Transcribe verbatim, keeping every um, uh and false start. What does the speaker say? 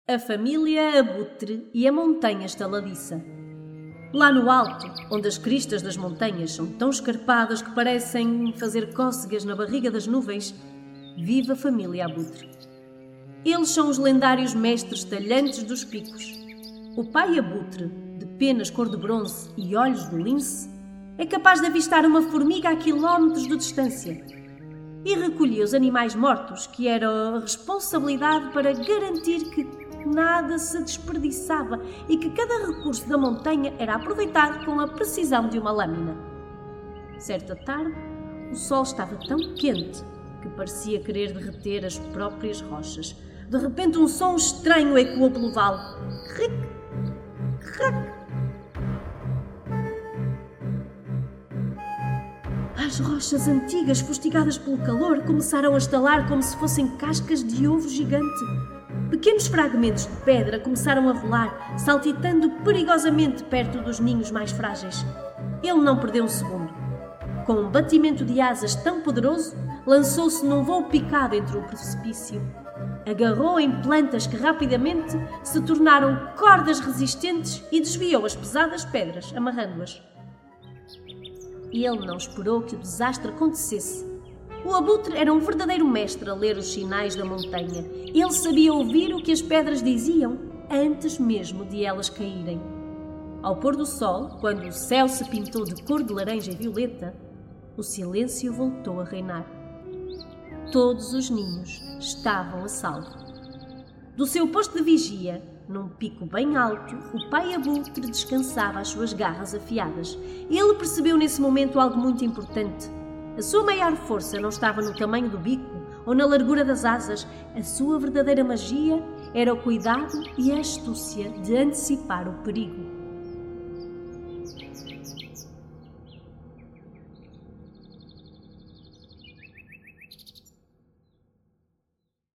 A família Abutre e a montanha estaladiça. Lá no alto, onde as cristas das montanhas são tão escarpadas que parecem fazer cócegas na barriga das nuvens, vive a família Abutre. Eles são os lendários mestres talhantes dos picos. O pai Abutre, de penas cor de bronze e olhos de lince, é capaz de avistar uma formiga a quilómetros de distância e recolhia os animais mortos, que era a responsabilidade para garantir que nada se desperdiçava e que cada recurso da montanha era aproveitado com a precisão de uma lâmina. Certa tarde, o sol estava tão quente que parecia querer derreter as próprias rochas. De repente, um som estranho ecoou pelo vale. Cric, crac. As rochas antigas, fustigadas pelo calor, começaram a estalar como se fossem cascas de ovo gigante. Pequenos fragmentos de pedra começaram a rolar, saltitando perigosamente perto dos ninhos mais frágeis. Ele não perdeu um segundo. Com um batimento de asas tão poderoso, lançou-se num voo picado entre o precipício. Agarrou em plantas que rapidamente se tornaram cordas resistentes e desviou as pesadas pedras, amarrando-as. Ele não esperou que o desastre acontecesse. O abutre era um verdadeiro mestre a ler os sinais da montanha. Ele sabia ouvir o que as pedras diziam antes mesmo de elas caírem. Ao pôr do sol, quando o céu se pintou de cor de laranja e violeta, o silêncio voltou a reinar. Todos os ninhos estavam a salvo. Do seu posto de vigia, num pico bem alto, o pai abutre descansava as suas garras afiadas. Ele percebeu nesse momento algo muito importante. A sua maior força não estava no tamanho do bico ou na largura das asas. A sua verdadeira magia era o cuidado e a astúcia de antecipar o perigo.